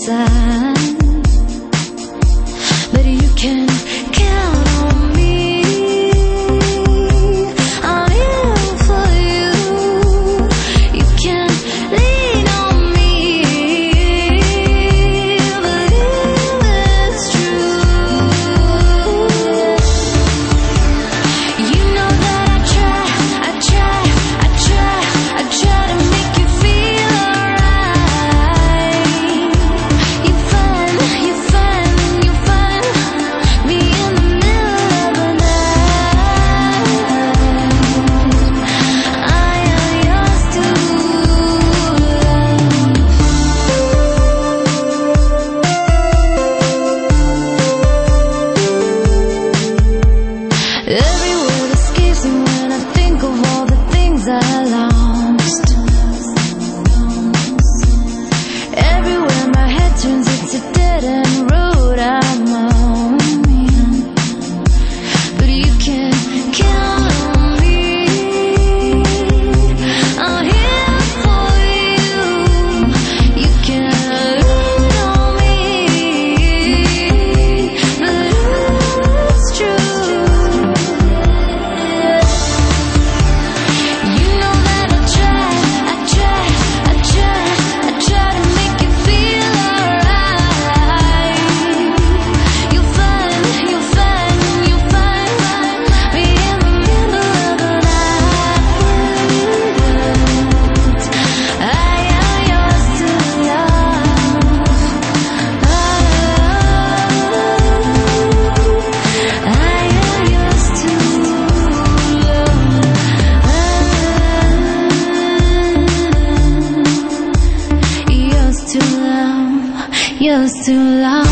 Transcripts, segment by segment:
inside, but you can count on me. I'm here for you. You can lean on me, but it's true. You know that I try to make you feel alright. You find me in the middle of the night. I am yours to love. Every word escapes me when I think of all the things I lost. Everywhere my head turns, it's a dead-end road I'm on. But you can count on me. I'm here for you. You can lean on me, but it's true. You know that I try to make you feel alright. You'll find me in the middle of the night. I am yours to love. I am yours to love. Yours to love.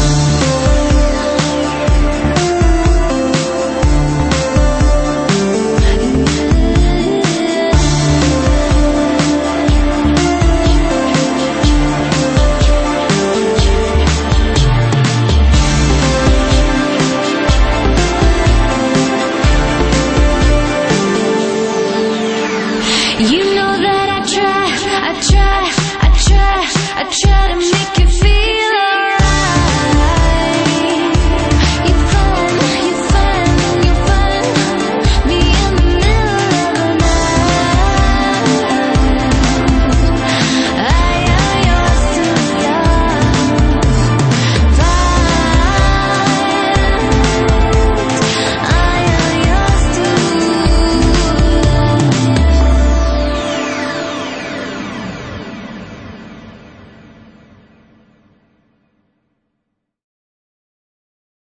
You know that I try